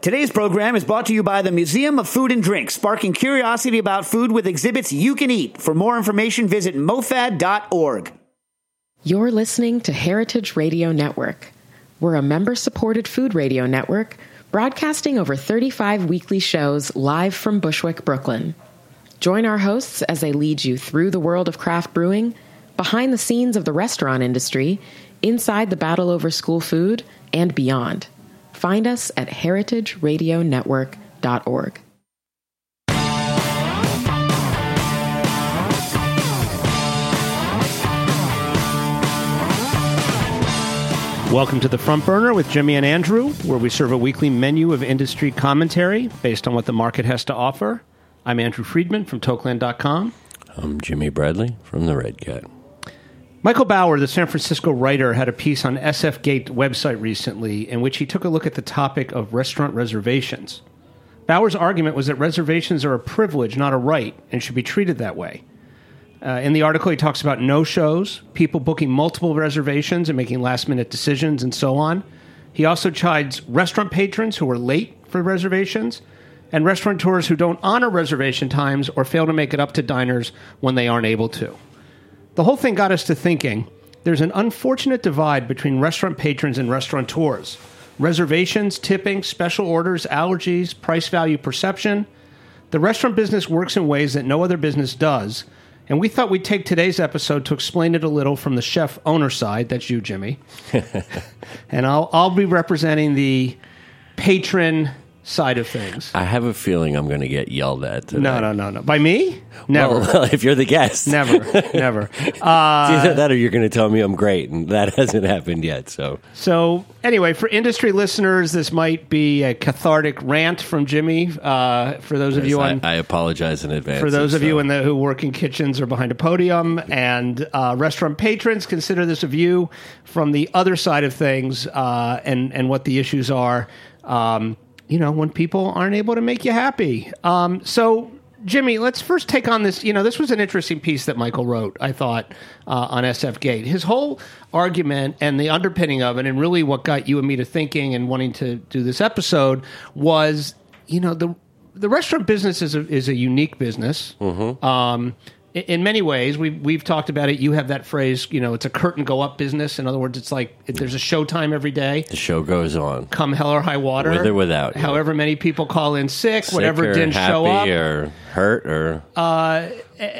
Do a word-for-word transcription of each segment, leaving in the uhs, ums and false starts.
Today's program is brought to you by the Museum of Food and Drink, sparking curiosity about food with exhibits you can eat. For more information, visit mofad dot org. You're listening to Heritage Radio Network. We're a member-supported food radio network broadcasting over thirty-five weekly shows live from Bushwick, Brooklyn. Join our hosts as they lead you through the world of craft brewing, behind the scenes of the restaurant industry, inside the battle over school food, and beyond. Find us at heritage radio network dot org. Welcome to The Front Burner with Jimmy and Andrew, where we serve a weekly menu of industry commentary based on what the market has to offer. I'm Andrew Friedman from Tokeland dot com. I'm Jimmy Bradley from The Red Cat. Michael Bauer, the San Francisco writer, had a piece on S F Gate website recently in which he took a look at the topic of restaurant reservations. Bauer's argument was that reservations are a privilege, not a right, and should be treated that way. Uh, in the article, he talks about no-shows, people booking multiple reservations and making last-minute decisions, and so on. He also chides restaurant patrons who are late for reservations and restaurateurs who don't honor reservation times or fail to make it up to diners when they aren't able to. The whole thing got us to thinking there's an unfortunate divide between restaurant patrons and restaurateurs. Reservations, tipping, special orders, allergies, price-value perception. The restaurant business works in ways that no other business does, and we thought we'd take today's episode to explain it a little from the chef owner side. That's you, Jimmy. And I'll I'll be representing the patron side of things. I have a feeling I'm going to get yelled at today. No, no, no, no. By me? Never. Well, if you're the guest. Never, never. Uh, It's either that or you're going to tell me I'm great, and that hasn't happened yet. So, so anyway, for industry listeners, this might be a cathartic rant from Jimmy. Uh, for those of you on, I, I apologize in advance. For those of so. you in the, who work in kitchens or behind a podium, and uh, restaurant patrons, consider this a view from the other side of things, uh, and and what the issues are. Um, you know, when people aren't able to make you happy. Um, so, Jimmy, let's first take on this. You know, this was an interesting piece that Michael wrote, I thought, uh, on S F Gate. His whole argument and the underpinning of it, and really what got you and me to thinking and wanting to do this episode, was, you know, the the restaurant business is a, is a unique business. Mm-hmm. Um, in, in many ways, we've, we've talked about it. You have that phrase, you know, it's a curtain go up business. In other words, it's like if there's a showtime every day. The show goes on. Come hell or high water. With or without. However many people call in sick, sick whatever or didn't happy show up. Or hurt or... Uh,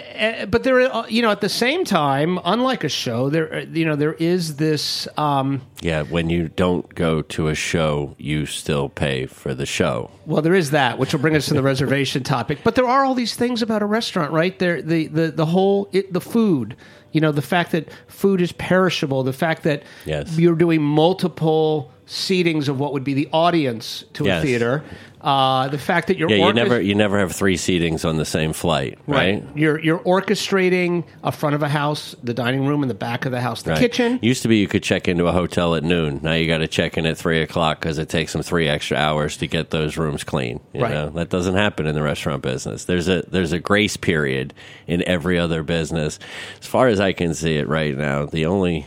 but there, you know, at the same time, unlike a show, there, you know, there is this. Um, yeah, when you don't go to a show, you still pay for the show. Well, there is that, which will bring us to the reservation topic. But there are all these things about a restaurant, right? There, the the the whole it, the food. You know, the fact that food is perishable, the fact that yes. you're doing multiple seatings of what would be the audience to yes. a theater. Uh, the fact that you're yeah, you orchest- never you never have three seatings on the same flight, right? right? You're you're orchestrating a front of a house, the dining room, and the back of the house, the right. kitchen. Used to be you could check into a hotel at noon. Now you got to check in at three o'clock because it takes them three extra hours to get those rooms clean. You right. know? That doesn't happen in the restaurant business. There's a there's a grace period in every other business. As far as I can see it right now, the only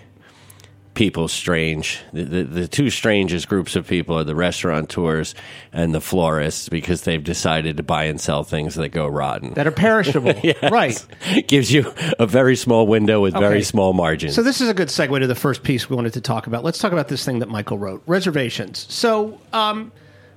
people strange. The, the, the two strangest groups of people are the restaurateurs and the florists because they've decided to buy and sell things that go rotten. That are perishable. Yes. Right. Gives you a very small window with okay. very small margins. So this is a good segue to the first piece we wanted to talk about. Let's talk about this thing that Michael wrote, reservations. So um,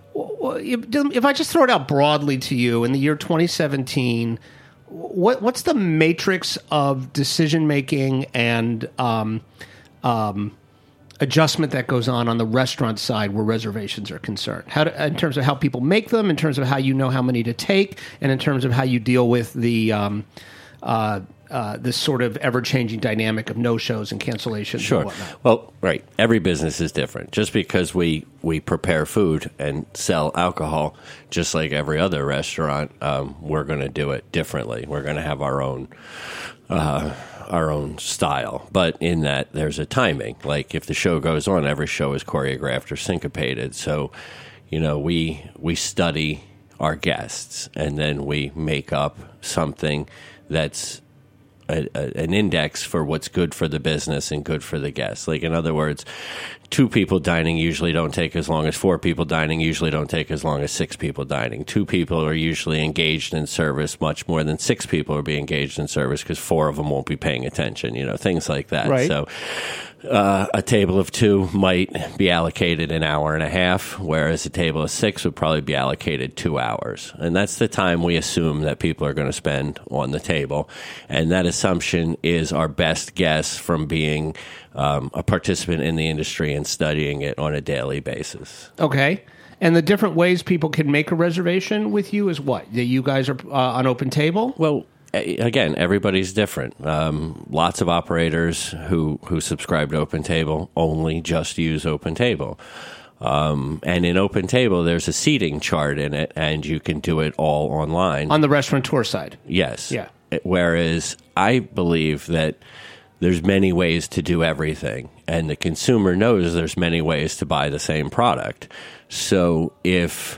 if I just throw it out broadly to you, in the year twenty seventeen, what, what's the matrix of decision-making and um, um, adjustment that goes on on the restaurant side where reservations are concerned? How to, in terms of how people make them, in terms of how you know how many to take, and in terms of how you deal with the um, uh, uh, this sort of ever-changing dynamic of no-shows and cancellations Sure. and whatnot. Well, right. Every business is different. Just because we, we prepare food and sell alcohol, just like every other restaurant, um, we're going to do it differently. We're going to have our own uh, our own style. But in that, there's a timing. Like if the show goes on, every show is choreographed or syncopated. So, you know, we we study our guests, and then we make up something that's A, a, an index for what's good for the business and good for the guests. Like, in other words, two people dining usually don't take as long as four people dining, usually don't take as long as six people dining. Two people are usually engaged in service much more than six people are being engaged in service because four of them won't be paying attention, you know, things like that. Right. So uh, a table of two might be allocated an hour and a half, whereas a table of six would probably be allocated two hours. And that's the time we assume that people are going to spend on the table. And that assumption is our best guess from being um, a participant in the industry and studying it on a daily basis. Okay. And the different ways people can make a reservation with you is what? That you guys are uh, on Open Table? Well, again, everybody's different. Um, lots of operators who, who subscribe to Open Table only just use Open Table. Um, and in Open Table, there's a seating chart in it, and you can do it all online. On the restaurateur side? Yes. Yeah. Whereas I believe that there's many ways to do everything, and the consumer knows there's many ways to buy the same product. So if...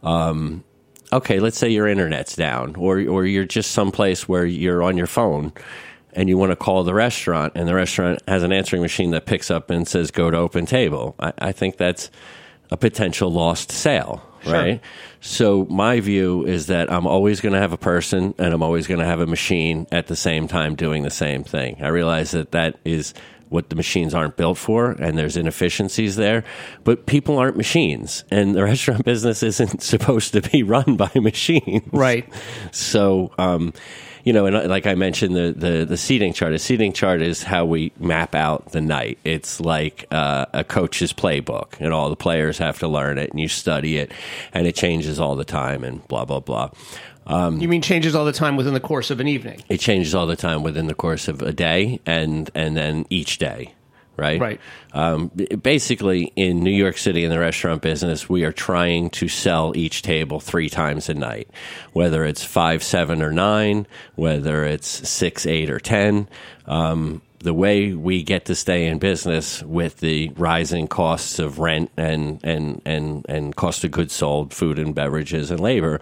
Um, Okay, let's say your internet's down, or or you're just someplace where you're on your phone and you want to call the restaurant, and the restaurant has an answering machine that picks up and says, go to Open Table. I, I think that's a potential lost sale, Sure. right? So my view is that I'm always going to have a person and I'm always going to have a machine at the same time doing the same thing. I realize that that is what the machines aren't built for, and there's inefficiencies there. But people aren't machines, and the restaurant business isn't supposed to be run by machines. Right. So, um, you know, and like I mentioned, the, the, the seating chart. A seating chart is how we map out the night. It's like uh, a coach's playbook, and all the players have to learn it, and you study it, and it changes all the time, and blah, blah, blah. Um, you mean changes all the time within the course of an evening? It changes all the time within the course of a day, and and then each day, right? Right. Um, basically, in New York City in the restaurant business, we are trying to sell each table three times a night, whether it's five, seven, or nine, whether it's six, eight, or ten. Um, the way we get to stay in business with the rising costs of rent and, and, and, and cost of goods sold, food and beverages and labor,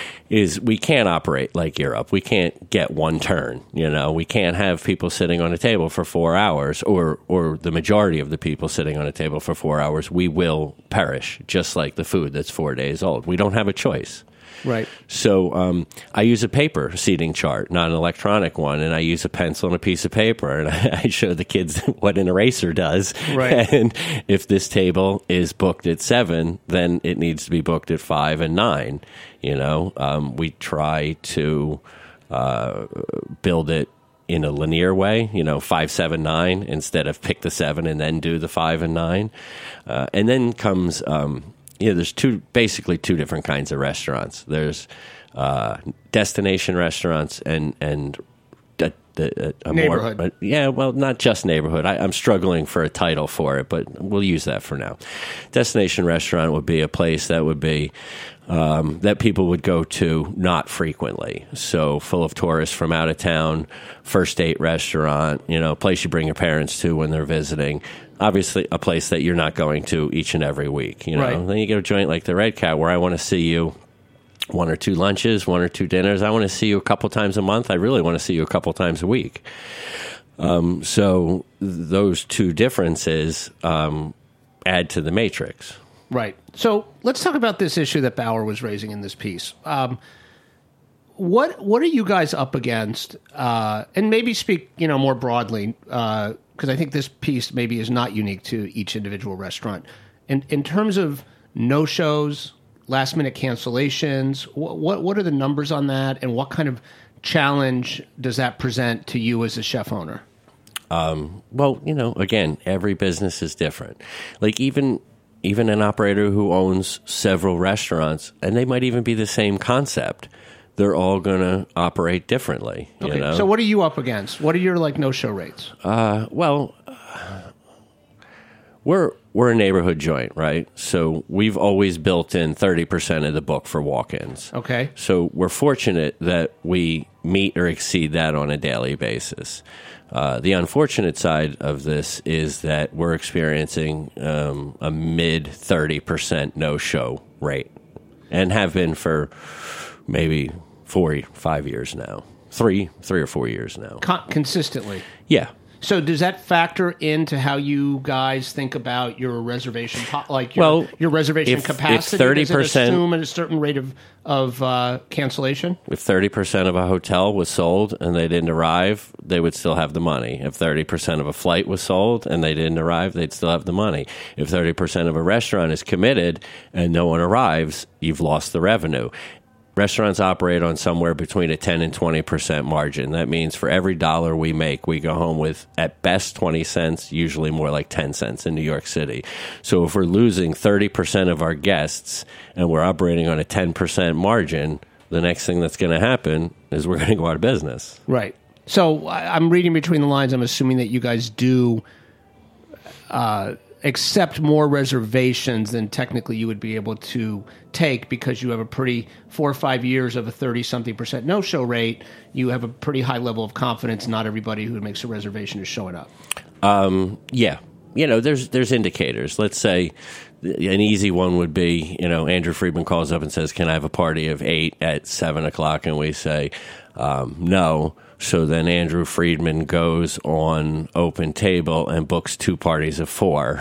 is we can't operate like Europe. We can't get one turn. You know, we can't have people sitting on a table for four hours or, or the majority of the people sitting on a table for four hours. We will perish, just like the food that's four days old. We don't have a choice. Right. So um, I use a paper seating chart, not an electronic one, and I use a pencil and a piece of paper, and I, I show the kids what an eraser does. Right. And if this table is booked at seven, then it needs to be booked at five and nine. You know, um, we try to uh, build it in a linear way, you know, five, seven, nine, instead of pick the seven and then do the five and nine. Uh, and then comes... Um, Yeah, there's two, basically two different kinds of restaurants. There's uh, destination restaurants and and a, a, a neighborhood. More, yeah, well, not just neighborhood. I, I'm struggling for a title for it, but we'll use that for now. Destination restaurant would be a place that would be um, that people would go to not frequently. So full of tourists from out of town, first date restaurant, you know, a place you bring your parents to when they're visiting. Obviously, a place that you're not going to each and every week. You know, right. Then you get a joint like the Red Cat, where I want to see you one or two lunches, one or two dinners. I want to see you a couple times a month. I really want to see you a couple times a week. Um, so those two differences um, add to the matrix. Right. So let's talk about this issue that Bauer was raising in this piece. Um, what what are you guys up against? Uh, and maybe speak, you know, more broadly. Uh, because I think this piece maybe is not unique to each individual restaurant. In in terms of no-shows, last-minute cancellations, what, what what are the numbers on that, and what kind of challenge does that present to you as a chef owner? Um, well, you know, again, every business is different. Like even even an operator who owns several restaurants, and they might even be the same concept, they're all going to operate differently. You okay. know? So what are you up against? What are your like no-show rates? Uh, well, uh, we're we're a neighborhood joint, right? So we've always built in thirty percent of the book for walk-ins. Okay. So we're fortunate that we meet or exceed that on a daily basis. Uh, the unfortunate side of this is that we're experiencing um, a mid thirty percent no-show rate, and have been for maybe four, five years now, three, three or four years now. Con- consistently. Yeah. So does that factor into how you guys think about your reservation, po- like your, Well, your reservation if- if capacity? thirty Does it percent assume at a certain rate of of uh, cancellation? If thirty percent of a hotel was sold and they didn't arrive, they would still have the money. If thirty percent of a flight was sold and they didn't arrive, they'd still have the money. If thirty percent of a restaurant is committed and no one arrives, you've lost the revenue. Restaurants operate on somewhere between a ten and twenty percent margin. That means for every dollar we make, we go home with at best twenty cents, usually more like ten cents in New York City. So if we're losing thirty percent of our guests and we're operating on a ten percent margin, the next thing that's going to happen is we're going to go out of business. Right. So I- I'm reading between the lines. I'm assuming that you guys do uh, accept more reservations than technically you would be able to take because you have a pretty four or five years of a thirty-something percent no-show rate. You have a pretty high level of confidence. Not everybody who makes a reservation is showing up. Um, yeah. You know, there's there's indicators. Let's say an easy one would be, you know, Andrew Friedman calls up and says, can I have a party of eight at seven o'clock? And we say, um, no. So then Andrew Friedman goes on Open Table and books two parties of four.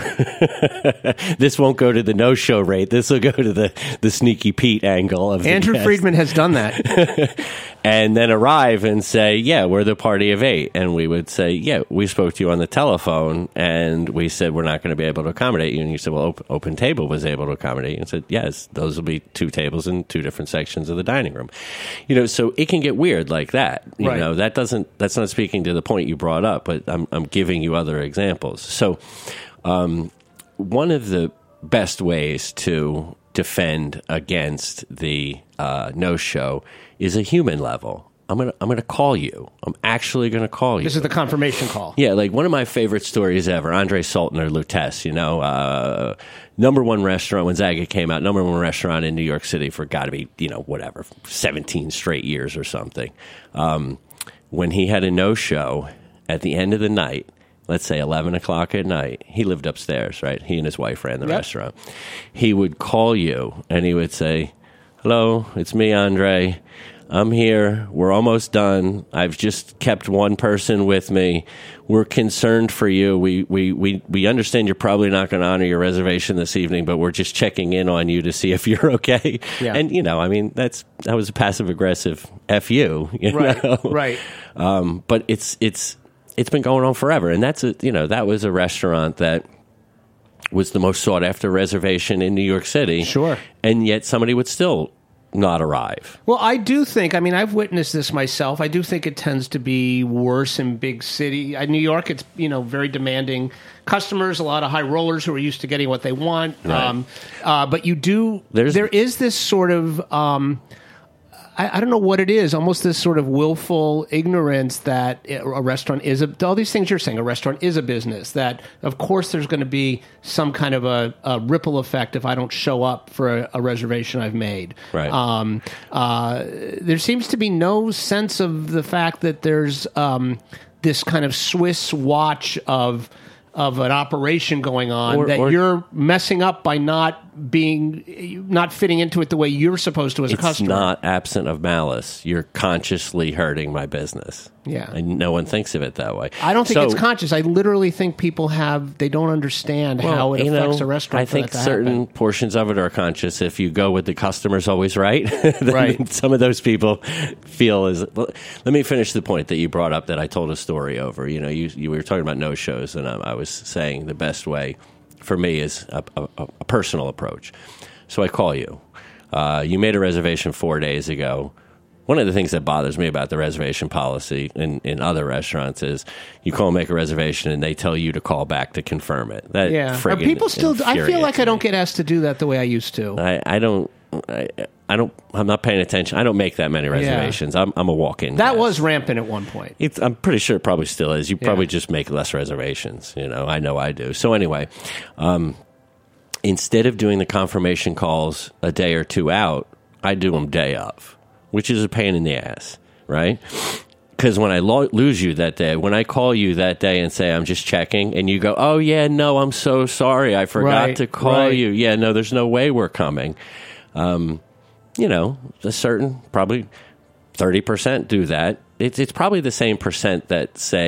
This won't go to the no-show rate. This will go to the, the Sneaky Pete angle of the Andrew guest. Friedman has done that. And then arrive and say, yeah, we're the party of eight. And we would say, yeah, we spoke to you on the telephone, and we said we're not going to be able to accommodate you. And you said, well, Open, open Table was able to accommodate you. And said, yes, those will be two tables in two different sections of the dining room. You know, so it can get weird like that. You Right. know, that doesn't, that's not speaking to the point you brought up, but I'm, I'm giving you other examples. So um, one of the best ways to defend against the uh, no-show is a human level. I'm gonna I'm gonna call you. I'm actually gonna call you. This is the confirmation call. Yeah, like one of my favorite stories ever. Andre Saltner, Lutece, you know, uh, number one restaurant when Zagat came out. Number one restaurant in New York City for got to be, you know, whatever, seventeen straight years or something. Um, when he had a no-show at the end of the night, let's say eleven o'clock at night, he lived upstairs, right? He and his wife ran the Yep. restaurant. He would call you and he would say, hello, it's me, Andre. I'm here. We're almost done. I've just kept one person with me. We're concerned for you. We we we, we understand you're probably not going to honor your reservation this evening, but we're just checking in on you to see if you're okay. Yeah. And, you know, I mean, that's that was a passive-aggressive F you. you Right, know? right. Um, but it's it's it's been going on forever. And that's a, you know, that was a restaurant that was the most sought-after reservation in New York City. Sure. And yet somebody would still not arrive. Well, I do think, I mean, I've witnessed this myself. I do think it tends to be worse in big city. In New York, it's, you know, very demanding customers, a lot of high rollers who are used to getting what they want. Right. Um, uh, but you do, There's- there is this sort of, um, I, I don't know what it is, almost this sort of willful ignorance that a restaurant is, a, all these things you're saying, a restaurant is a business, that of course there's going to be some kind of a, a ripple effect if I don't show up for a, a reservation I've made. Right. Um, uh, there seems to be no sense of the fact that there's um, this kind of Swiss watch of of an operation going on Or- that or- you're messing up by not being, not fitting into it the way you're supposed to as a It's customer. not absent of malice. You're consciously hurting my business. Yeah. And no one thinks of it that way. I don't think So, it's conscious. I literally think people have, they don't understand well, how it you affects know, a restaurant. I for think that to certain happen. portions of it are conscious. If you go with the customer's always right, then Right. some of those people feel as. Well, let me finish the point that you brought up that I told a story over. You know, you, you were talking about no shows, and I, I was saying the best way for me is a, a, a personal approach. So I call you. Uh, you made a reservation four days ago. One of the things that bothers me about the reservation policy in, in other restaurants is you call and make a reservation and they tell you to call back to confirm it. That Yeah. Are friggin' people still, I feel like infuriates I don't me. get asked to do that the way I used to. I, I don't. I, I don't. I'm not paying attention. I don't make that many reservations. I'm, I'm a walk-in. That guest. was rampant at one point. It's, I'm pretty sure it probably still is. You probably Yeah. just make less reservations. You know, I know I do. So anyway, um, instead of doing the confirmation calls a day or two out, I do them day of, which is a pain in the ass, right? Because when I lo- lose you that day, when I call you that day and say, I'm just checking, and you go, oh, yeah, no, I'm so sorry. I forgot Right, to call right. you. Yeah, no, there's no way we're coming. Um, you know, a certain, probably thirty percent do that. It's, it's probably the same percent that say,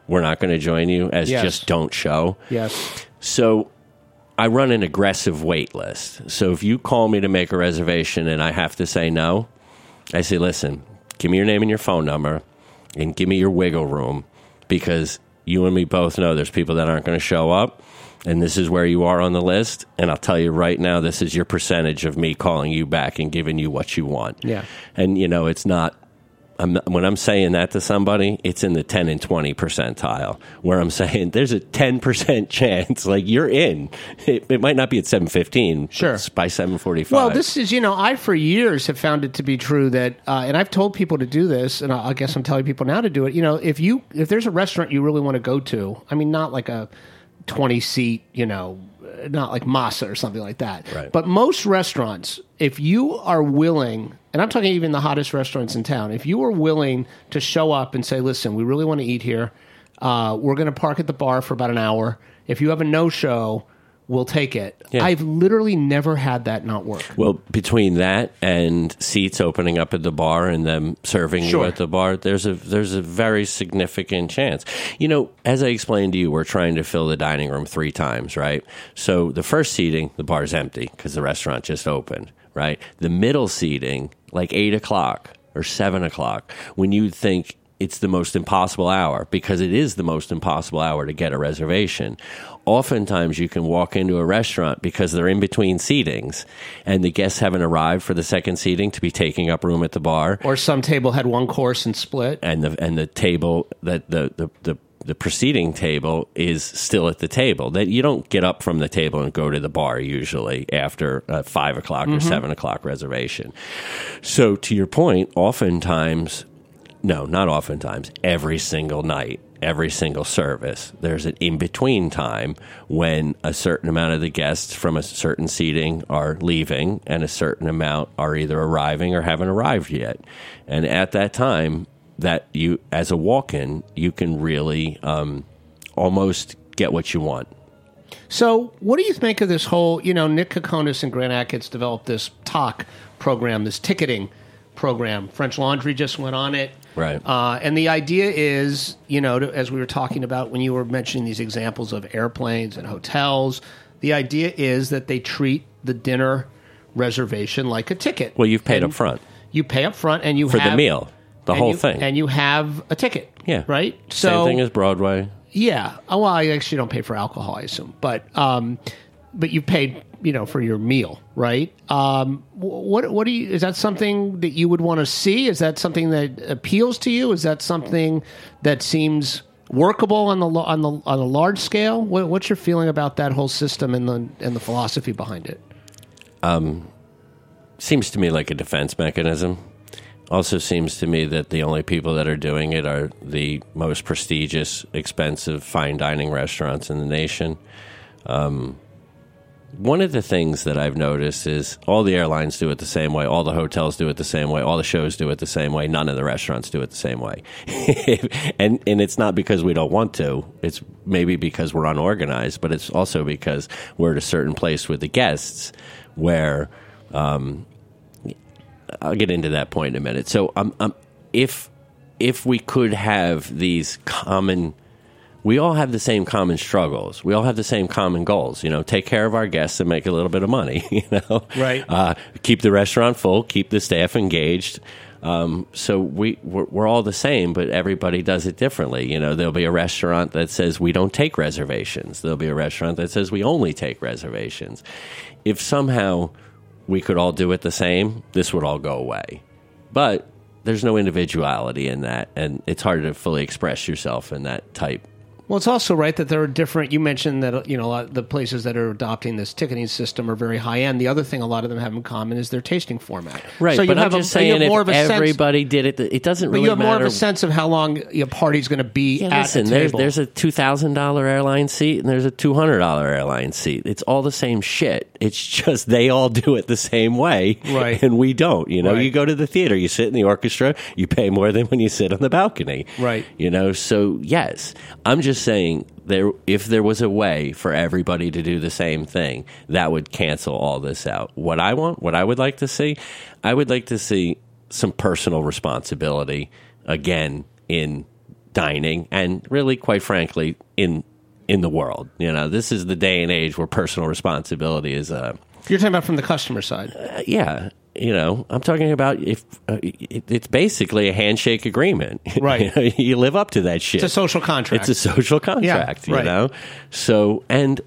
we're not going to join you as Yes. just don't show. Yes. So I run an aggressive wait list. So if you call me to make a reservation and I have to say no, I say, listen, give me your name and your phone number and give me your wiggle room, because you and me both know there's people that aren't going to show up, and this is where you are on the list. And I'll tell you right now, this is your percentage of me calling you back and giving you what you want. Yeah. And, you know, it's not, I'm not, when I'm saying that to somebody, it's in the ten and twenty percentile, where I'm saying there's a ten percent chance, like, you're in. It, it might not be at seven fifteen, Sure. but it's by seven forty-five. Well, this is, you know, I for years have found it to be true that, uh, and I've told people to do this, and I, I guess I'm telling people now to do it. You know, if you if there's a restaurant you really want to go to, I mean, not like a twenty seat, you know, not like Masa or something like that. Right. But most restaurants, if you are willing, and I'm talking even the hottest restaurants in town, if you are willing to show up and say, listen, we really want to eat here, uh, we're going to park at the bar for about an hour. If you have a no-show, we'll take it. Yeah. I've literally never had that not work. Well, between that and seats opening up at the bar and them serving Sure. you at the bar, there's a there's a very significant chance. You know, as I explained to you, we're trying to fill the dining room three times, right? So the first seating, the bar's empty because the restaurant just opened, right? The middle seating, like eight o'clock or seven o'clock, when you think it's the most impossible hour, because it is the most impossible hour to get a reservation. Oftentimes you can walk into a restaurant because they're in between seatings and the guests haven't arrived for the second seating to be taking up room at the bar. Or some table had one course and split. And the and the table that the, the, the, the preceding table is still at the table. That you don't get up from the table and go to the bar usually after a five o'clock or seven o'clock reservation. So to your point, oftentimes No, not oftentimes. Every single night, every single service, there's an in-between time when a certain amount of the guests from a certain seating are leaving and a certain amount are either arriving or haven't arrived yet. And at that time, that you, as a walk-in, you can really um, almost get what you want. So what do you think of this whole, you know, Nick Kokonis and Grant Achatz developed this T O C program, this ticketing program. French Laundry just went on it. Right. Uh, and the idea is, you know, to, as we were talking about when you were mentioning these examples of airplanes and hotels, the idea is that they treat the dinner reservation like a ticket. Well, you've paid And up front You pay up front and you for have... the meal, the and whole you- thing. And you have a ticket. Yeah. Right? Same thing as Broadway. Yeah. Oh, well, I actually don't pay for alcohol, I assume. But um, but you paid, you know, for your meal, right? Um, wh- what what do you? Is that something that you would want to see? Is that something that appeals to you? Is that something that seems workable on the lo- on the on a large scale? What, what's your feeling about that whole system and the and the philosophy behind it? Seems to me like a defense mechanism. Also seems to me that the only people that are doing it are the most prestigious, expensive, fine dining restaurants in the nation. Um, one of the things that I've noticed is all the airlines do it the same way, all the hotels do it the same way, all the shows do it the same way, none of the restaurants do it the same way. and and it's not because we don't want to. It's maybe because we're unorganized, but it's also because we're at a certain place with the guests where... Um, I'll get into that point in a minute. So, um, um, if if we could have these common, we all have the same common struggles. We all have the same common goals. You know, take care of our guests and make a little bit of money. You know, Right. Uh, keep the restaurant full, keep the staff engaged. Um, so we we're, we're all the same, but everybody does it differently. You know, there'll be a restaurant that says we don't take reservations. There'll be a restaurant that says we only take reservations. If somehow we could all do it the same, this would all go away. But there's no individuality in that, and it's hard to fully express yourself in that type. Well, it's also right that there are different. You mentioned that, you know, a lot of the places that are adopting this ticketing system are very high end. The other thing a lot of them have in common is their tasting format. Right, So you but have I'm a- just you have saying more if of a sense- everybody did it, it doesn't But really you have more matter. of a sense of how long your party's going to be Yeah, at listen, a there's, table. there's a two thousand dollars airline seat and there's a two hundred dollars airline seat. It's all the same shit. It's just they all do it the same way, Right. and we don't. You know, Right. you go to the theater, you sit in the orchestra, you pay more than when you sit on the balcony. Right. You know, so yes, I'm just saying there. If there was a way for everybody to do the same thing, that would cancel all this out. What I want, what I would like to see, I would like to see some personal responsibility again in dining and really, quite frankly, in in the world. You know, this is the day and age where personal responsibility is uh, You're talking about from the customer side. Uh, yeah. You know, I'm talking about if uh, it, it's basically a handshake agreement. Right. You know, you live up to that shit. It's a social contract. It's a social contract, yeah, right. you know? So, and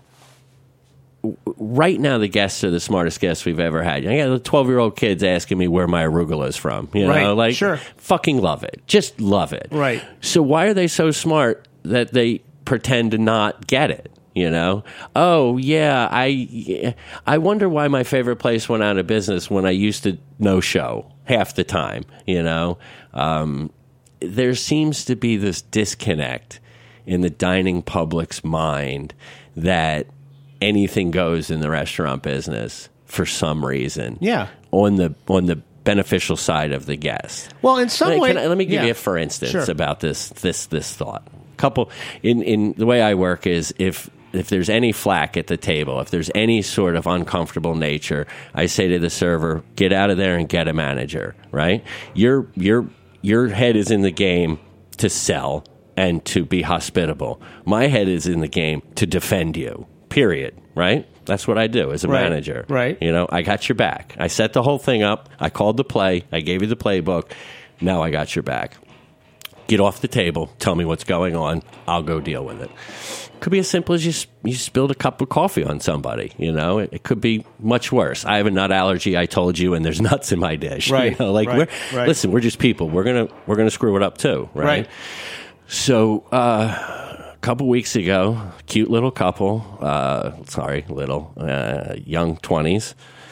w- right now the guests are the smartest guests we've ever had. I got twelve-year-old kids asking me where my arugula is from. You know, Right, like, sure. fucking love it. Just love it. Right. So why are they so smart that they pretend to not get it? You know, oh yeah, I I wonder why my favorite place went out of business when I used to no show half the time. You know, um, there seems to be this disconnect in the dining public's mind that anything goes in the restaurant business for some reason. Yeah, on the on the beneficial side of the guest. Well, in some Can way, I- let me give yeah. you a for instance Sure. about this this this thought. Couple in in the way I work is if if there's any flack at the table, if there's any sort of uncomfortable nature, I say to the server, get out of there and get a manager, right? Your your your head is in the game to sell and to be hospitable. My head is in the game to defend you. Period, right? That's what I do as a Right, manager. right. You know, I got your back. I set the whole thing up. I called the play. I gave you the playbook. Now I got your back. Get off the table. Tell me what's going on. I'll go deal with it. Could be as simple as you you spilled a cup of coffee on somebody. You know, it, it could be much worse. I have a nut allergy. I told you, and there's nuts in my dish. Right, You know, like right, we're right. listen. We're just people. We're gonna we're gonna screw it up too. Right. Right. So uh, a couple weeks ago, cute little couple. Uh, sorry, little uh, young twenties,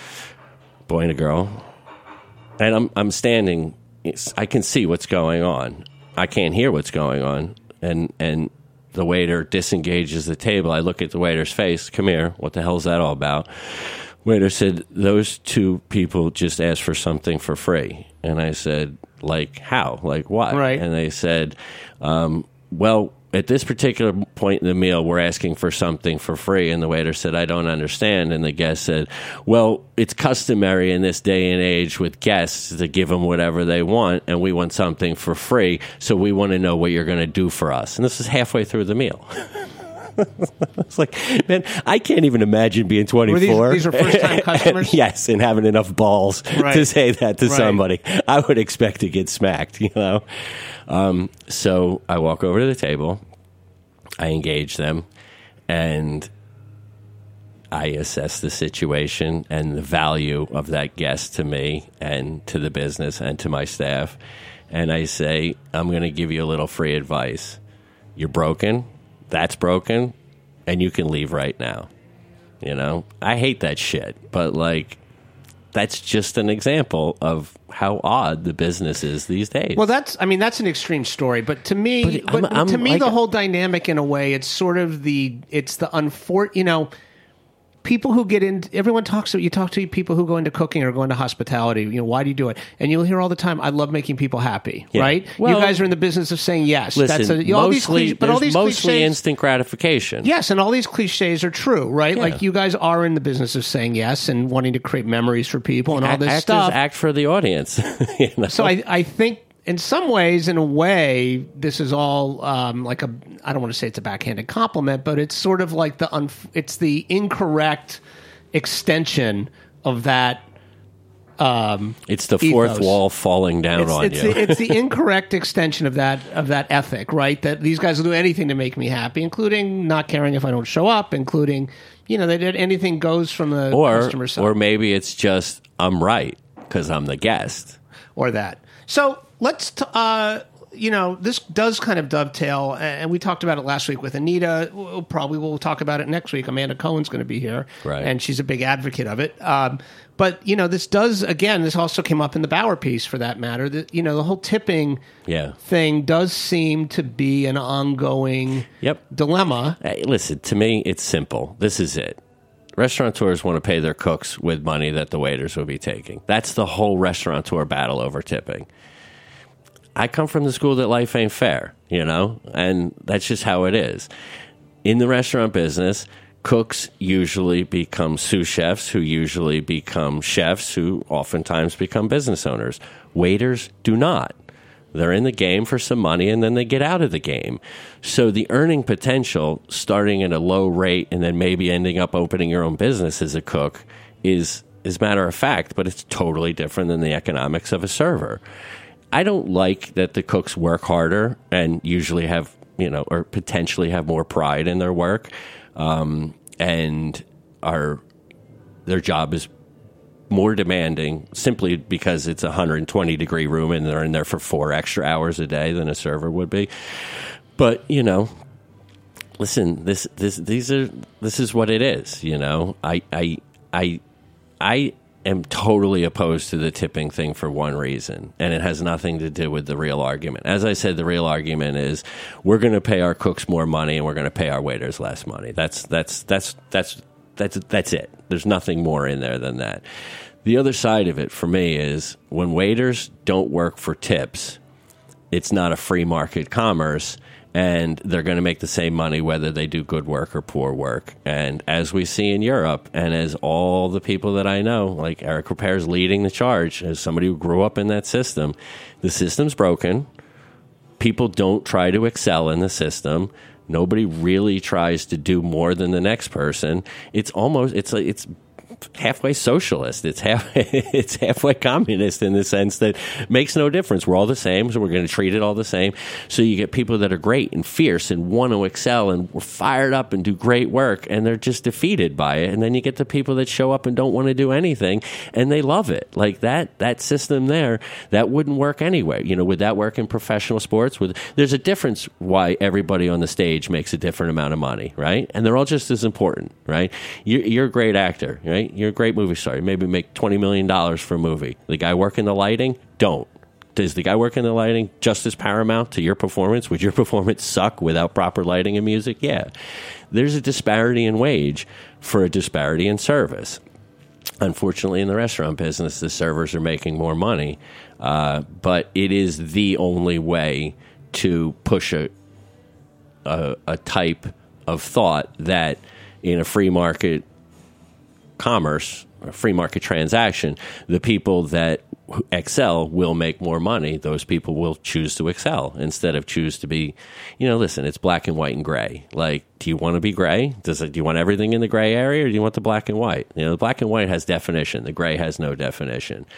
boy and a girl, and I'm I'm standing. It's, I can see what's going on. I can't hear what's going on, and and the waiter disengages the table. I look at the waiter's face. Come here. What the hell's that all about? Waiter said, those two people just asked for something for free. And I said, like how? Like what? Right. And they said, um, well, at this particular point in the meal, we're asking for something for free. And the waiter said, I don't understand. And the guest said, well, it's customary in this day and age with guests to give them whatever they want, and we want something for free, so we want to know what you're going to do for us. And this is halfway through the meal. It's like, man, I can't even imagine being twenty-four. Were these, these are first-time customers? Yes, and having enough balls Right. to say that to Right. somebody. I would expect to get smacked, you know? Um, so I walk over to the table, I engage them, and I assess the situation and the value of that guest to me and to the business and to my staff. And I say, I'm going to give you a little free advice. You're broken. That's broken. And you can leave right now. You know, I hate that shit, but like, that's just an example of how odd the business is these days. Well, that's, I mean, that's an extreme story, but to me, But I'm- but I'm to me, like- the whole dynamic in a way, it's sort of the, it's the unfor, you know, people who get in, everyone talks to, you talk to people who go into cooking or go into hospitality, you know, why do you do it? And you'll hear all the time, I love making people happy, Yeah. right? Well, you guys are in the business of saying yes. Listen, that's a, you know, all these mostly, cliche, but all there's these mostly cliches, instant gratification. yes, and all these cliches are true, right? Yeah. Like you guys are in the business of saying yes and wanting to create memories for people and all this Actors stuff. act for the audience. You know? So I, I think in some ways, in a way, this is all um, like a, I don't want to say it's a backhanded compliment, but it's sort of like the, unf- it's the incorrect extension of that. Um, It's the fourth ethos. wall falling down it's, on it's, you. the, it's the incorrect extension of that of that ethic, right? That these guys will do anything to make me happy, including not caring if I don't show up, including, you know, they did anything goes from the or, customer side. or maybe it's just, I'm right because I'm the guest. or that. So let's, t- uh, you know, this does kind of dovetail, and we talked about it last week with Anita. We'll, probably we'll talk about it next week. Amanda Cohen's going to be here, Right. and she's a big advocate of it. Um, but, you know, this does, again, this also came up in the Bauer piece for that matter. That, you know, the whole tipping Yeah. thing does seem to be an ongoing Yep. dilemma. Hey, listen, to me, it's simple. This is it. Restaurateurs want to pay their cooks with money that the waiters will be taking. That's the whole restaurateur battle over tipping. I come from the school that life ain't fair, you know, and that's just how it is. In the restaurant business, cooks usually become sous chefs, who usually become chefs, who oftentimes become business owners. Waiters do not. They're in the game for some money, and then they get out of the game. So the earning potential, starting at a low rate and then maybe ending up opening your own business as a cook, is is matter of fact, but it's totally different than the economics of a server. I don't like that the cooks work harder and usually have, you know, or potentially have more pride in their work, um, and are their job is more demanding simply because it's a one hundred twenty degree room and they're in there for four extra hours a day than a server would be. But, you know, listen, this this these are this is what it is, you know. I I I I am totally opposed to the tipping thing for one reason, and it has nothing to do with the real argument. As I said, the real argument is we're going to pay our cooks more money and we're going to pay our waiters less money. That's that's that's that's that's that's it. There's nothing more in there than that. The other side of it for me is when waiters don't work for tips, it's not a free market commerce, and they're going to make the same money whether they do good work or poor work. And as we see in Europe, and as all the people that I know, like Eric Ripert is leading the charge, as somebody who grew up in that system, the system's broken. People don't try to excel in the system. Nobody really tries to do more than the next person. It's almost, it's like, it's halfway socialist. It's half it's halfway communist in the sense that it makes no difference. We're all the same, so we're going to treat it all the same. So you get people that are great and fierce and want to excel and we're fired up and do great work, and they're just defeated by it. And then you get the people that show up and don't want to do anything, and they love it. Like that that system there, that wouldn't work anyway. You know, would that work in professional sports? Would, there's a difference why everybody on the stage makes a different amount of money, right? And they're all just as important, right? You're, you're a great actor, right? You're a great movie star. You maybe make twenty million dollars for a movie. The guy working the lighting, don't. Does the guy working the lighting just as paramount to your performance? Would your performance suck without proper lighting and music? Yeah. There's a disparity in wage for a disparity in service. Unfortunately, in the restaurant business, the servers are making more money, uh, but it is the only way to push a, a, a type of thought that in a free market commerce, a free market transaction, the people that excel will make more money. Those people will choose to excel instead of choose to be, you know, listen, it's black and white and gray. Like, do you want to be gray? Does it, do you want everything in the gray area, or do you want the black and white? You know, the black and white has definition. The gray has no definition.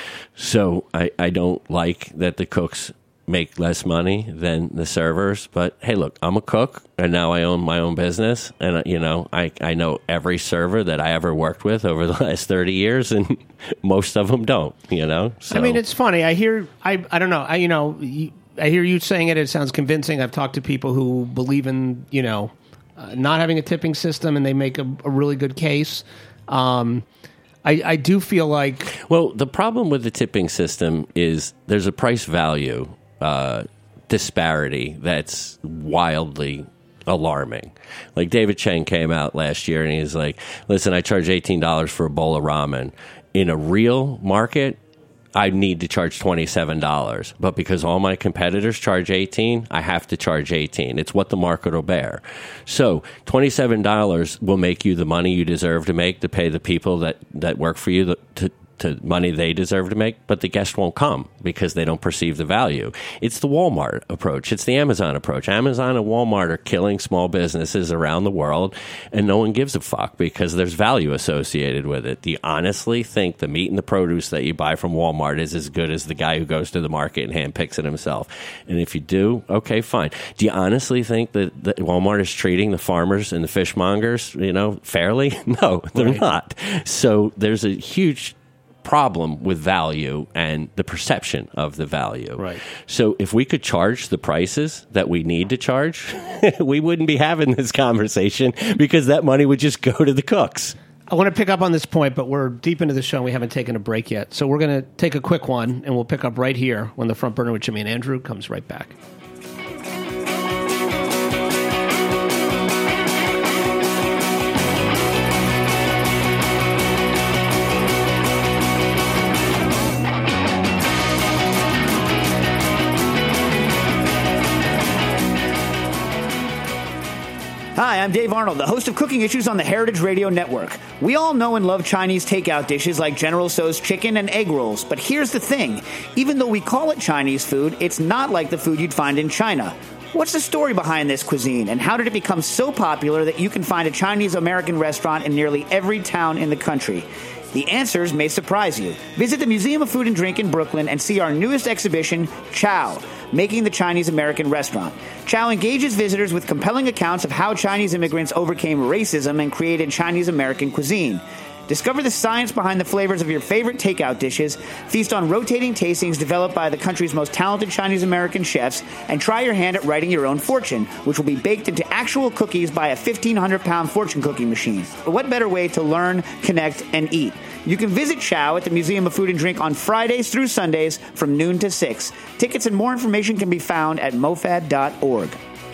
So I, I don't like that the cooks make less money than the servers. But hey, look, I'm a cook, and now I own my own business, and you know, I, I know every server that I ever worked with over the last thirty years, and most of them don't. You know, so. I mean, it's funny. I hear, I I don't know. I you know, I hear you saying it. It sounds convincing. I've talked to people who believe in you know uh, not having a tipping system, and they make a, a really good case. Um, I, I do feel like well, the problem with the tipping system is there's a price value Uh, disparity that's wildly alarming. Like David Chang came out last year and he's like, listen, I charge eighteen dollars for a bowl of ramen. In a real market, I need to charge twenty-seven dollars. But because all my competitors charge eighteen dollars, I have to charge eighteen dollars. It's what the market will bear. So twenty-seven dollars will make you the money you deserve to make to pay the people that, that work for you the, to to money they deserve to make, but the guest won't come because they don't perceive the value. It's the Walmart approach. It's the Amazon approach. Amazon and Walmart are killing small businesses around the world, and no one gives a fuck because there's value associated with it. Do you honestly think the meat and the produce that you buy from Walmart is as good as the guy who goes to the market and handpicks it himself? And if you do, okay, fine. Do you honestly think that, that Walmart is treating the farmers and the fishmongers, you know, fairly? No, they're right. Not. So there's a huge problem with value and the perception of the value. Right. So if we could charge the prices that we need to charge, we wouldn't be having this conversation because that money would just go to the cooks. I want to pick up on this point, but we're deep into the show and we haven't taken a break yet. So we're going to take a quick one and we'll pick up right here when the Front Burner with Jimmy and Andrew comes right back. Hi, I'm Dave Arnold, the host of Cooking Issues on the Heritage Radio Network. We all know and love Chinese takeout dishes like General Tso's chicken and egg rolls, but here's the thing. Even though we call it Chinese food, it's not like the food you'd find in China. What's the story behind this cuisine, and how did it become so popular that you can find a Chinese-American restaurant in nearly every town in the country? The answers may surprise you. Visit the Museum of Food and Drink in Brooklyn and see our newest exhibition, Chow, Making the Chinese-American Restaurant. Chow engages visitors with compelling accounts of how Chinese immigrants overcame racism and created Chinese-American cuisine. Discover the science behind the flavors of your favorite takeout dishes, feast on rotating tastings developed by the country's most talented Chinese-American chefs, and try your hand at writing your own fortune, which will be baked into actual cookies by a fifteen hundred pound fortune cookie machine. But what better way to learn, connect, and eat? You can visit Chow at the Museum of Food and Drink on Fridays through Sundays from noon to six. Tickets and more information can be found at mofad dot org.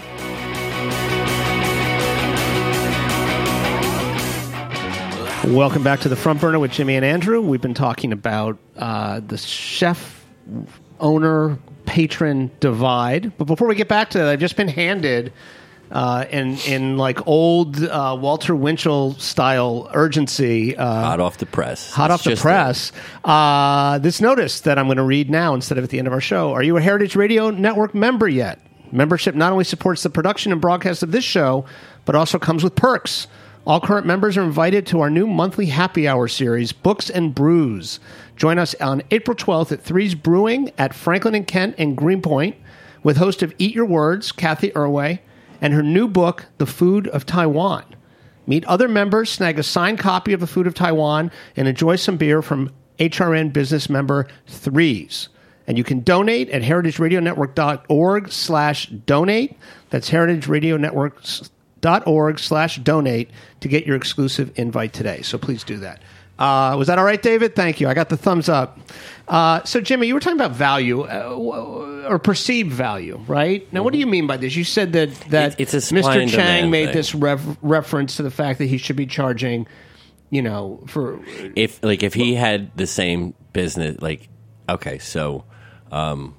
Welcome back to the Front Burner with Jimmy and Andrew. We've been talking about uh, the chef, owner, patron divide. But before we get back to that, I've just been handed uh, in in like old uh, Walter Winchell style urgency. Uh, hot off the press. Hot It's off the just press. Uh, this notice that I'm going to read now instead of at the end of our show. Are you a Heritage Radio Network member yet? Membership not only supports the production and broadcast of this show, but also comes with perks. All current members are invited to our new monthly happy hour series, Books and Brews. Join us on April twelfth at Three's Brewing at Franklin and Kent and Greenpoint with host of Eat Your Words, Kathy Irway, and her new book, The Food of Taiwan. Meet other members, snag a signed copy of The Food of Taiwan, and enjoy some beer from H R N business member Threes. And you can donate at heritageradionetwork.org slash donate. That's heritageradionetwork.org dot org slash donate to get your exclusive invite today. So please do that. Uh, was that all right, David? Thank you. I got the thumbs up. Uh, so, Jimmy, you were talking about value uh, or perceived value, right? Now, what do you mean by this? You said that, that It- it's a supply Mister and Chang demand made thing. this rev- reference to the fact that he should be charging, you know, for... If like if he had the same business, like okay, so um,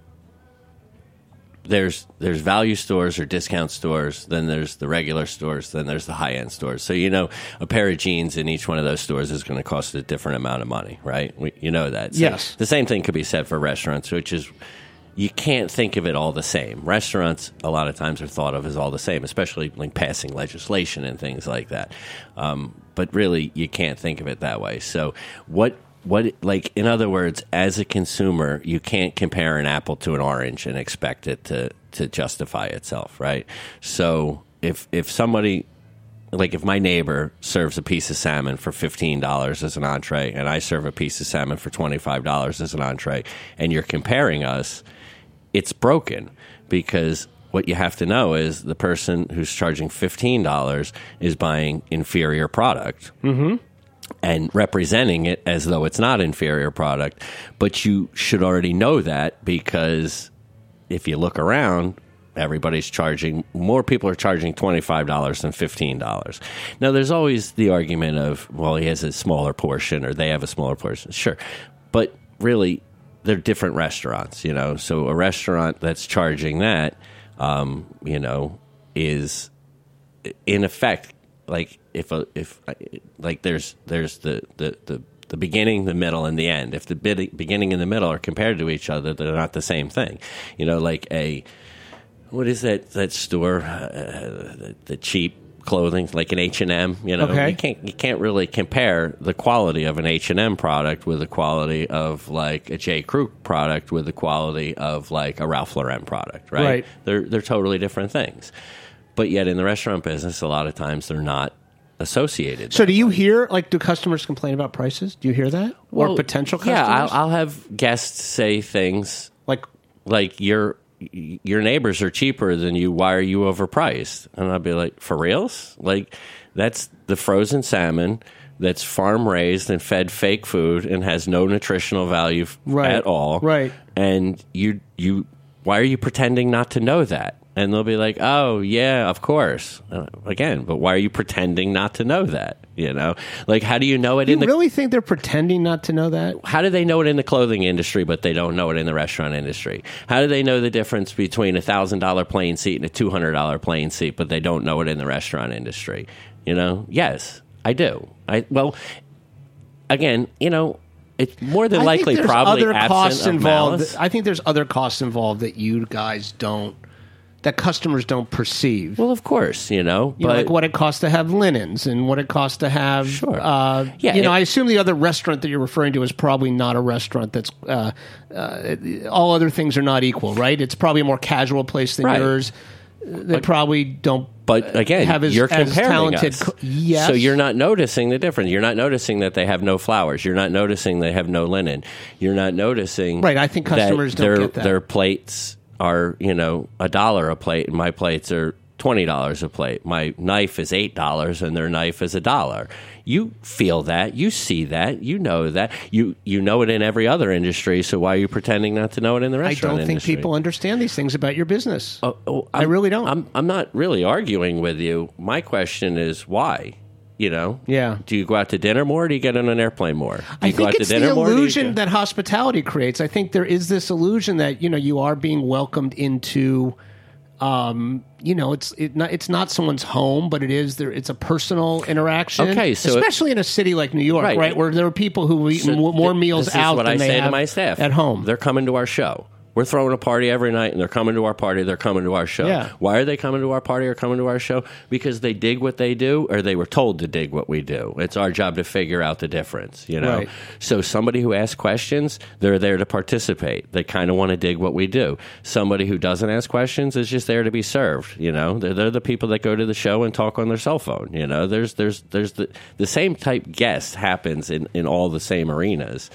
there's there's value stores or discount stores, then there's the regular stores, then there's the high end stores. So you know, a pair of jeans in each one of those stores is going to cost a different amount of money, right? We, you know that. So Yes. The same thing could be said for restaurants, which is you can't think of it all the same. Restaurants a lot of times are thought of as all the same, especially like passing legislation and things like that. Um, but really, you can't think of it that way. So what? What, like, in other words, as a consumer, you can't compare an apple to an orange and expect it to, to justify itself, right? So if if somebody, like if my neighbor serves a piece of salmon for fifteen dollars as an entree and I serve a piece of salmon for twenty-five dollars as an entree and you're comparing us, it's broken because what you have to know is the person who's charging fifteen dollars is buying inferior product. Mm-hmm. And representing it as though it's not inferior product. But you should already know that because if you look around, everybody's charging, more people are charging twenty-five dollars than fifteen dollars. Now, there's always the argument of, well, he has a smaller portion or they have a smaller portion. Sure. But really, they're different restaurants, you know. So a restaurant that's charging that, um, you know, is in effect, like if a, if like there's there's the, the, the, the beginning, the middle, and the end. If the bid, beginning and the middle are compared to each other, they're not the same thing. You know, like a what is that that store, uh, the, the cheap clothing, like an H and M. You know, Okay. you can't you can't really compare the quality of an H and M product with the quality of like a J. Crew product with the quality of like a Ralph Lauren product. Right? Right. They're they're totally different things. But yet in the restaurant business, a lot of times they're not associated. So that do you way. hear, like, do customers complain about prices? Do you hear that? Or Well, potential customers? Yeah, I'll, I'll have guests say things like, like your your neighbors are cheaper than you. Why are you overpriced? And I'll be like, for reals? Like that's the frozen salmon that's farm raised and fed fake food and has no nutritional value f- Right, at all. right. And you you why are you pretending not to know that? And they'll be like, oh, yeah, of course. Uh, again, but why are you pretending not to know that? You know? Like, how do you know it You in the... really think they're pretending not to know that? How do they know it in the clothing industry, but they don't know it in the restaurant industry? How do they know the difference between a one thousand dollars plane seat and a two hundred dollars plane seat, but they don't know it in the restaurant industry? You know? Yes, I do. I Well, again, you know... It's more than I likely think there's probably other absent costs of involved. malice. I think there's other costs involved that you guys don't, that customers don't perceive. Well, of course, you know. You but know, like what it costs to have linens and what it costs to have. Sure. Uh, Yeah, you know, it- I assume the other restaurant that you're referring to is probably not a restaurant that's. Uh, uh, all other things are not equal, right? It's probably a more casual place than Right. yours. They probably don't. But again, have as, you're as comparing talented. us. Co- yes. So you're not noticing the difference. You're not noticing that they have no flowers. You're not noticing they have no linen. You're not noticing. Right, I think customers that don't their, get that. Their plates are, you know, a dollar a plate, and my plates are twenty dollars a plate. My knife is eight dollars, and their knife is a dollar. You feel that. You see that. You know that. You you know it in every other industry, so why are you pretending not to know it in the I restaurant don't think industry? people understand these things about your business. Oh, oh, I I'm- really don't. I'm I'm not really arguing with you. My question is why? You know? Yeah. Do you go out to dinner more, or do you get on an airplane more? Do I you go think out to it's dinner the more, or do you illusion go- that hospitality creates. I think there is this illusion that you know you are being welcomed into. Um, you know, it's it not, it's not someone's home, but it is there. It's a personal interaction. Okay, so it- especially in a city like New York, right, Right. where there are people who eat So more, more th- meals this is out what than I they say have to my staff at home. They're coming to our show. We're throwing a party every night, and they're coming to our party. They're coming to our show. Yeah. Why are they coming to our party or coming to our show? Because they dig what they do, or they were told to dig what we do. It's our job to figure out the difference, you know? Right. So somebody who asks questions, they're there to participate. They kind of want to dig what we do. Somebody who doesn't ask questions is just there to be served, you know? They're, they're the people that go to the show and talk on their cell phone, you know? There's there's there's the, the same type guest happens in, in all the same arenas.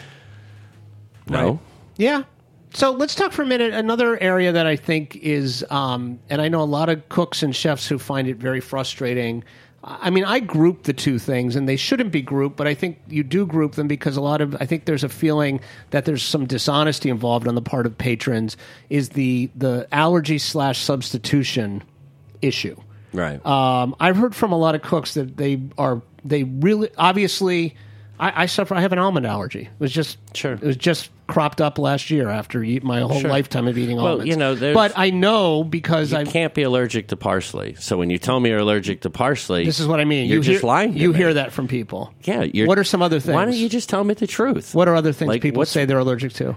No? Right. Yeah. So let's talk for a minute. Another area that I think is, um, and I know a lot of cooks and chefs who find it very frustrating. I mean, I group the two things, and they shouldn't be grouped, but I think you do group them because a lot of, I think there's a feeling that there's some dishonesty involved on the part of patrons, is the, the allergy slash substitution issue. Right. Um, I've heard from a lot of cooks that they are, they really, obviously, I, I suffer, I have an almond allergy. It was just, Sure. it was just cropped up last year after eat, my whole Sure. lifetime of eating Well, almonds. you know, there's- but I know because You I can't be allergic to parsley. So when you tell me you're allergic to parsley, this is what I mean. You're you just hear, lying. To You me. hear that from people. Yeah. You're, What are some other things? Why don't you just tell me the truth? What are other things Like, people what's- say they're allergic to?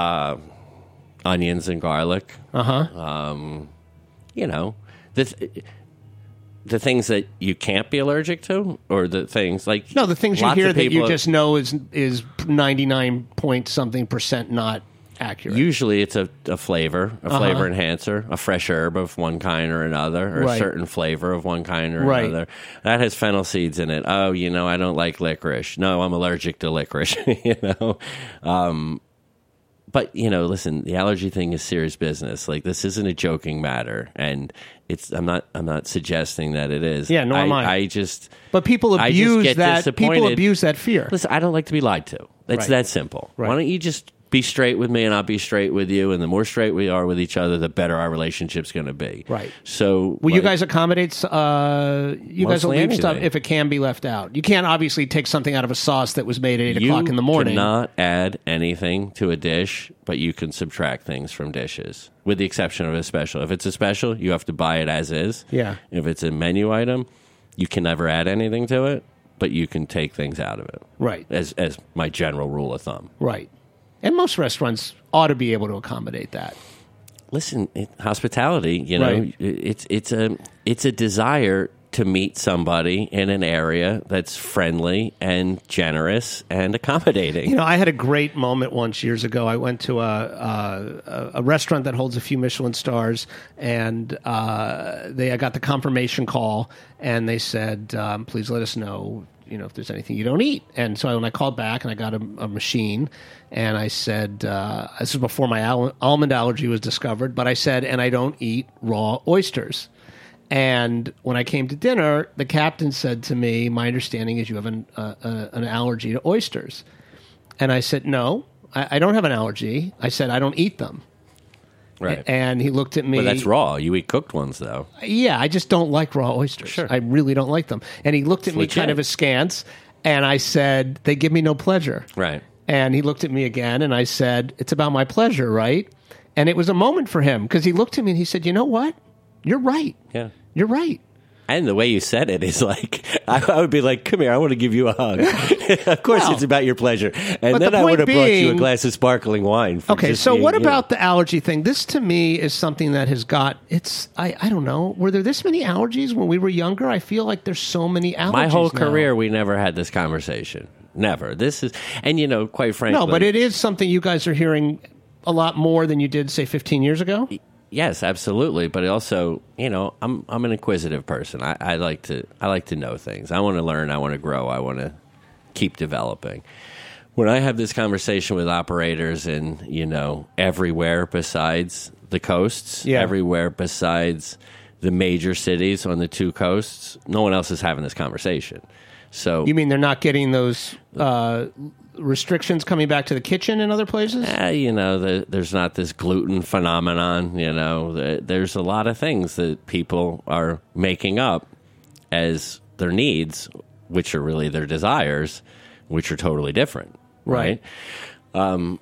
Onions and garlic. Uh huh. You know, the th- the things that you can't be allergic to, or the things like No, the things you lots hear of that you people- just know is is ninety nine point something percent not accurate. Usually, it's a, a flavor, a flavor enhancer, a fresh herb of one kind or another, or Right. a certain flavor of one kind or Right. another. That has fennel seeds in it. Oh, you know, I don't like licorice. No, I'm allergic to licorice. you know, um, but you know, listen, the allergy thing is serious business. Like, this isn't a joking matter, and it's. I'm not. I'm not suggesting that it is. Yeah, nor am I. I just. but people I just abuse get that. People disappointed. abuse that fear. Listen, I don't like to be lied to. It's Right. that simple. Right. Why don't you just be straight with me and I'll be straight with you? And the more straight we are with each other, the better our relationship's going to be. Right. So, Will you like, guys accommodate? Uh, you guys will Mostly leave stuff anything. if it can be left out. You can't obviously take something out of a sauce that was made at eight you o'clock in the morning. cannot add anything to a dish, but you can subtract things from dishes, with the exception of a special. If it's a special, you have to buy it as is. Yeah. If it's a menu item, you can never add anything to it, but you can take things out of it. Right. As as my general rule of thumb. Right. And most restaurants ought to be able to accommodate that. Listen, it, hospitality, you know, Right. it's it's a it's a desire to meet somebody in an area that's friendly and generous and accommodating. You know, I had a great moment once years ago. I went to a a, a restaurant that holds a few Michelin stars, and uh, they I got the confirmation call, and they said, um, "Please let us know, you know, if there's anything you don't eat." And so when I called back, and I got a, a machine, and I said, uh, "This is before my al- almond allergy was discovered," but I said, "And I don't eat raw oysters." And when I came to dinner, the captain said to me, "My understanding is you have an, uh, uh, an allergy to oysters." And I said, "No, I, I don't have an allergy." I said, "I don't eat them." Right. And he looked at me. But that's raw. You eat cooked ones, though. Yeah, I just don't like raw oysters. Sure. I really don't like them. And he looked at It's me legit. kind of askance, and I said, they give me no pleasure. Right. And he looked at me again, and I said, it's about my pleasure, right? And it was a moment for him, because he looked at me and he said, you know what? You're right. Yeah. You're right. And the way you said it is like, I, I would be like, come here, I want to give you a hug. Of course, Well, it's about your pleasure. And but then the I would point have brought you a being- glass of sparkling wine. For Okay, just so being, what you know. about the allergy thing? This to me is something that has got, it's, I, I don't know, were there this many allergies when we were younger? I feel like there's so many allergies My whole now. career, we never had this conversation. Never. This is, and you know, quite frankly. No, but it is something you guys are hearing a lot more than you did, say, fifteen years ago? Yes, absolutely. But also, you know, I'm I'm an inquisitive person. I, I like to I like to know things. I want to learn. I want to grow. I want to keep developing. When I have this conversation with operators in, you know, everywhere besides the coasts, Yeah. everywhere besides the major cities on the two coasts, no one else is having this conversation. So You mean they're not getting those uh, restrictions coming back to the kitchen in other places? Eh, you know, the, there's not this gluten phenomenon. You know, the, there's a lot of things that people are making up as their needs, which are really their desires, which are totally different. Right. Um,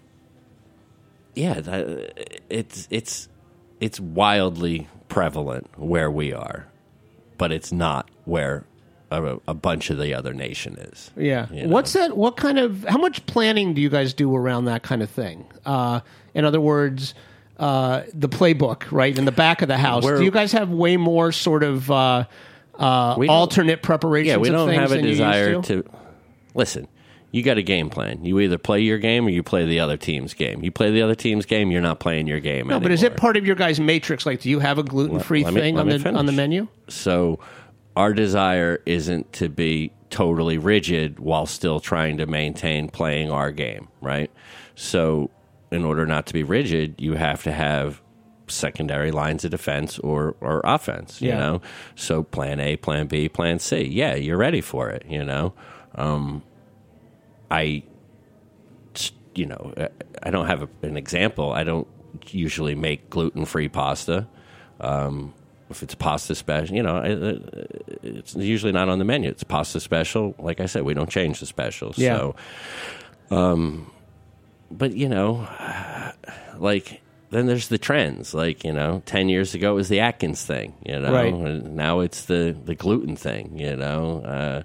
yeah, that, it's it's it's wildly prevalent where we are, but it's not where a, a bunch of the other nation is. Yeah. You know? What's that? What kind of? How much planning do you guys do around that kind of thing? Uh, in other words, uh, the playbook, right in the back of the house. We're- do you guys have way more sort of uh, uh, We don't- alternate preparations? Yeah, we of don't things have a than you used desire to? to listen. You got a game plan. You either play your game or you play the other team's game. You play the other team's game, you're not playing your game. No, but is it part of your guys' matrix? Like, do you have a gluten-free Let me- thing let on me the finish. on the menu? So our desire isn't to be totally rigid while still trying to maintain playing our game, right? So in order not to be rigid, you have to have secondary lines of defense or, or offense, you Yeah. know? So plan A, plan B, plan C. Yeah, you're ready for it, you know? Um, I, you know, I don't have a, an example. I don't usually make gluten-free pasta. Um, if it's pasta special, you know, it, it's usually not on the menu. It's pasta special. Like I said, we don't change the specials. Yeah. So, um, but, you know, like, then there's the trends. Like, you know, ten years ago it was the Atkins thing, you know. Right. And now it's the, the gluten thing, you know. Uh,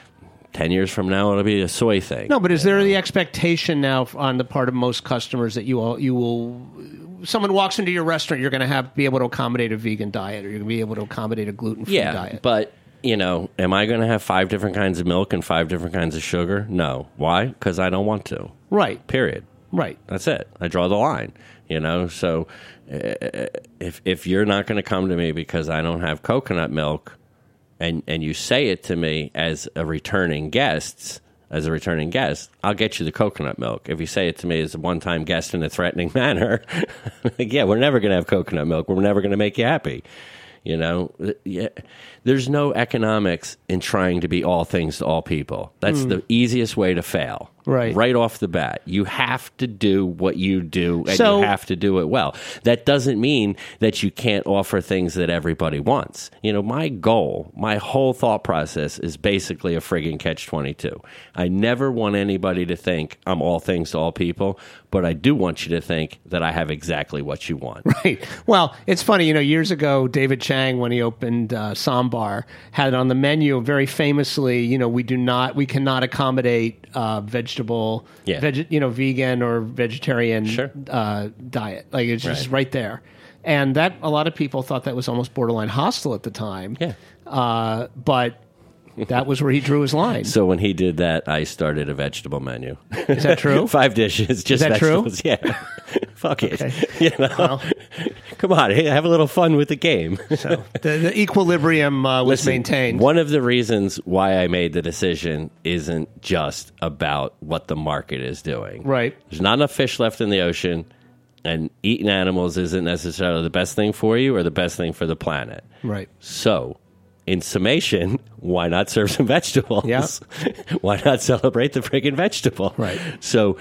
ten years from now it'll be a soy thing. No, but is there the expectation now on the part of most customers that you all you will, someone walks into your restaurant, you're going to have be able to accommodate a vegan diet, or you're going to be able to accommodate a gluten-free Yeah, diet? but, you know, am I going to have five different kinds of milk and five different kinds of sugar? No. Why? Because I don't want to. Right, Period. right. That's it. I draw the line, you know? So uh, if if you're not going to come to me because I don't have coconut milk, and, and you say it to me as a returning guest, as a returning guest, I'll get you the coconut milk. If you say it to me as a one-time guest in a threatening manner, like, yeah, we're never going to have coconut milk. We're never going to make you happy. You know, yeah, there's no economics in trying to be all things to all people. That's the easiest way to fail. Right. Right off the bat. You have to do what you do, and So- you have to do it well. That doesn't mean that you can't offer things that everybody wants. You know, my goal, my whole thought process is basically a friggin' catch twenty-two. I never want anybody to think I'm all things to all people, but I do want you to think that I have exactly what you want. Right. Well, it's funny, you know, years ago, David Chang, when he opened uh, Sambar, had it on the menu very famously, you know, we do not, we cannot accommodate uh, vegetable, Yeah. veg, you know, vegan or vegetarian Sure. uh, diet. Like, it's just Right. right there. And that, a lot of people thought that was almost borderline hostile at the time. Yeah. Uh, but that was where he drew his line. So when he did that, I started a vegetable menu. Is that true? Five dishes, just that true? vegetables. Yeah. Fuck it. Okay. You know? Well. Come on, hey, have a little fun with the game. So the, the equilibrium uh, was Listen, maintained. One of the reasons why I made the decision isn't just about what the market is doing. Right. There's not enough fish left in the ocean, and eating animals isn't necessarily the best thing for you or the best thing for the planet. Right. So, in summation, why not serve some vegetables? Yeah. Why not celebrate the friggin' vegetable? Right. So,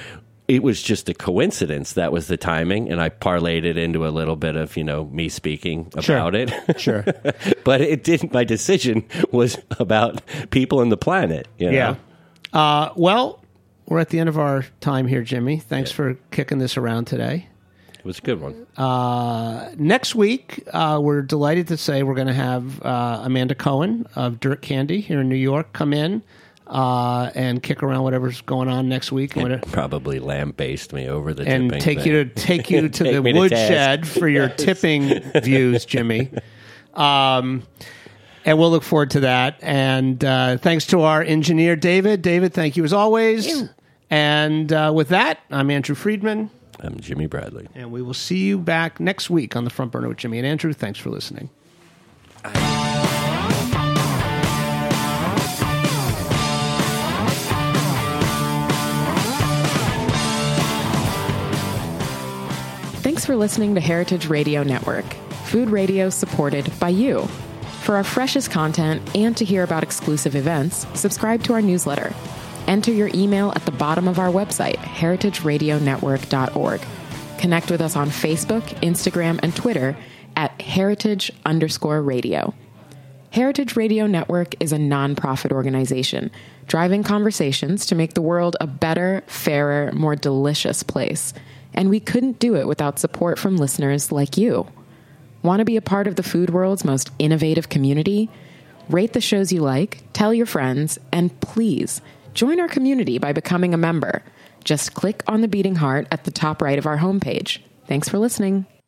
it was just a coincidence. That was the timing. And I parlayed it into a little bit of, you know, me speaking about Sure. it. Sure. But it didn't, my decision was about people and the planet. You know? Yeah. Uh, well, we're at the end of our time here, Jimmy. Thanks yeah. for kicking this around today. It was a good one. Uh, next week, uh, we're delighted to say we're going to have uh, Amanda Cohen of Dirt Candy here in New York come in uh, and kick around whatever's going on next week. And and probably lambaste me over the and tipping take thing. you to take you to the woodshed for your tipping views, Jimmy. Um, and we'll look forward to that. And uh, thanks to our engineer, David. David, thank you as always. Ew. And uh, with that, I'm Andrew Friedman. I'm Jimmy Bradley. And we will see you back next week on The Front Burner with Jimmy and Andrew. Thanks for listening. Thanks for listening to Heritage Radio Network, food radio supported by you. For our freshest content and to hear about exclusive events, subscribe to our newsletter. Enter your email at the bottom of our website, heritage radio network dot org. Connect with us on Facebook, Instagram, and Twitter at heritage underscore radio. Heritage Radio Network is a nonprofit organization driving conversations to make the world a better, fairer, more delicious place. And we couldn't do it without support from listeners like you. Want to be a part of the food world's most innovative community? Rate the shows you like, tell your friends, and please join our community by becoming a member. Just click on the beating heart at the top right of our homepage. Thanks for listening.